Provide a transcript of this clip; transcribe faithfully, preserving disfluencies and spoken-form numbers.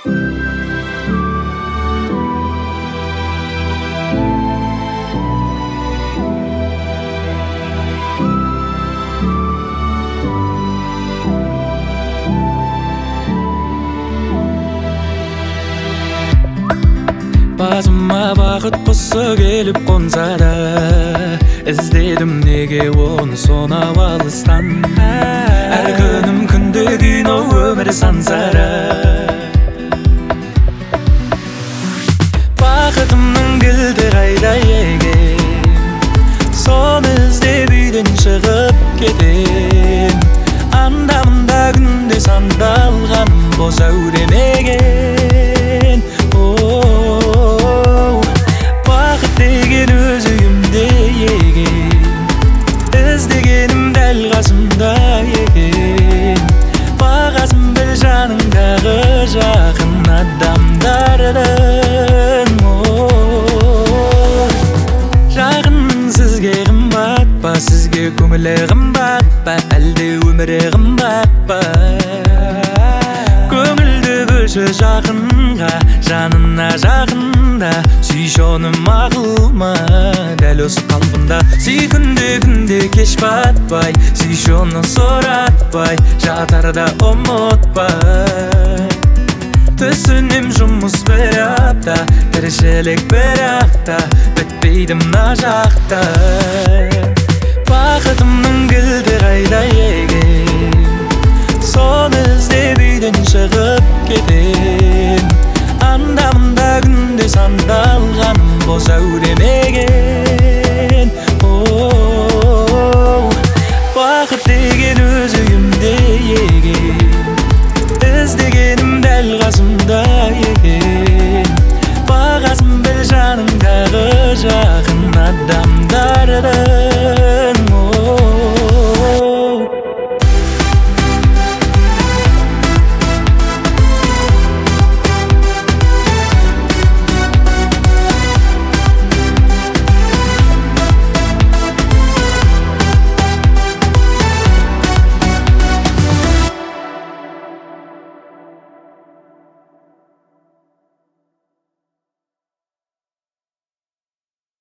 Басыма бақыт құсы келіп қонса да, іздедім неге оны сонау алыстан. Әр күнім күнде кино, өмір сансара. Бақытымның кілті қайда екен, соны іздеп үйден шығып кетем. Анда-мында күнде сандалғаным бос әуремеген. Бақыт деген өз үйімде екен, іздегенім дәл қасымда екен. Бағасын біл жаныңдағы жақын адамдардың. Жақының сізге қымбат па, сізге көңілі қымбат па, әлде өмірі қымбат па? Көңілді бөлші жақынға, жанына жақында. Сүйші оны мақұл ма, дәл осы қалпында. Сүй күнде күнде кеш батпай, сүйші оны сұратпай, жатарда ұмытпай. Түсінем жұмыс бір апта, тіршілік бір ақта, бітпейді мына жақта. Бақытымның кілті қайда екен, соны іздеп үйден шығып кетем. Анда-мында күнде сандалғаным бос әуремеген.